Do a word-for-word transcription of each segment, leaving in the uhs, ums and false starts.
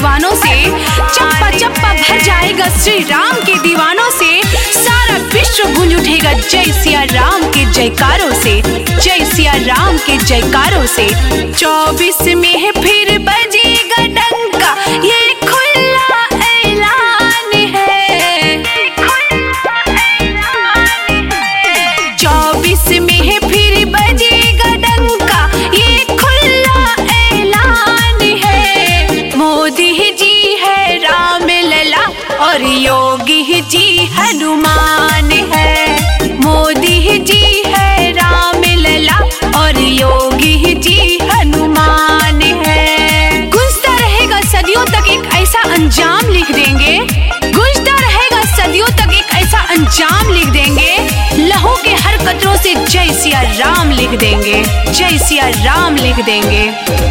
दीवानों से, चप्पा चप्पा भर जाएगा श्री राम के दीवानों से। सारा विश्व गूंज उठेगा जय सिया राम के जयकारों से, जय सिया राम के जयकारों से। चौबीस में फिर बजेगा डंका, ये खुला ऐलान है। चौबीस में फिर बजेगा डंका, ये खुला ऐलान है। मोदी जी है राम लला और योगी जी हनुमान है। मोदी जी है राम लला और योगी जी हनुमान है। गुंजता रहेगा सदियों तक एक ऐसा अंजाम लिख देंगे, गुंजता रहेगा सदियों तक एक ऐसा अंजाम लिख देंगे। लहू के हर कतरों से जय सिया राम लिख देंगे, जय सिया राम लिख देंगे।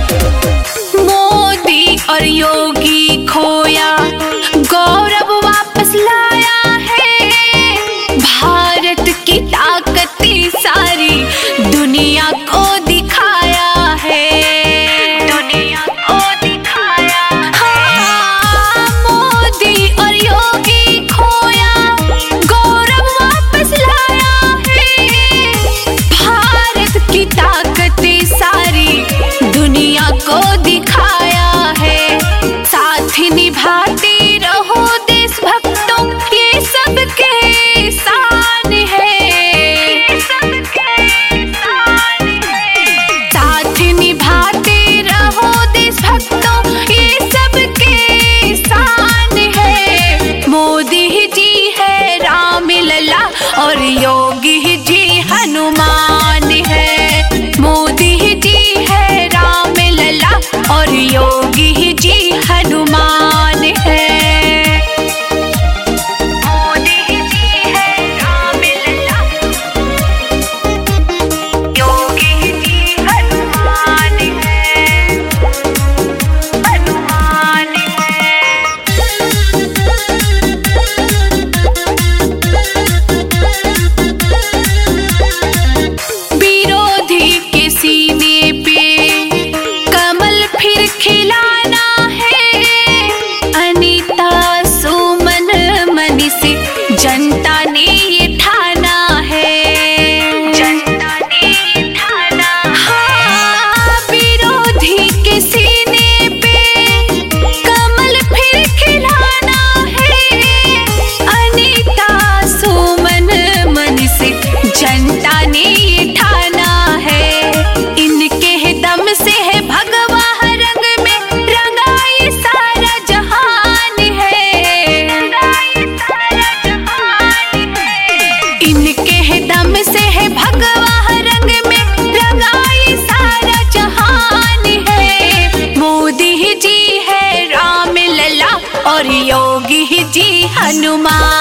मोदी और योगी खोया गौरव वापस लाया है। भारत की ताकत सारी दुनिया को दिखाया है, दुनिया को दिखाया। हाँ, मोदी और योगी खोया गौरव वापस लाया है। भारत की ताकत सारी दुनिया को दिखाया है। साथ निभाते रहो देशभक्तों, ये सबके शान है। साथ निभाते रहो देशभक्तों, ये सबके शान है। मोदी जी है राम लला और योगी जी हनुमान है। मोदी जी है राम लला और योगी जी हनुमान है। मोदी जी है राम लला, योगी जी हनुमान है, हनुमान है। विरोधी के सीने पे कमल फिर खिलाना है। अनीता सुमन मनी से जनता ने ये ठाना है, जनता ने ये ठाना। हाँ, विरोधी के सीने पे कमल फिर खिलाना है। अनीता सुमन मनी से जनता ने ये ठाना है। इनके दम से है भगवा रंग में रंगा ये सारा जहान है। इनके दम से है भगवा रंग में रंगा ये सारा जहान है। मोदी जी है राम लला और योगी जी हनुमान।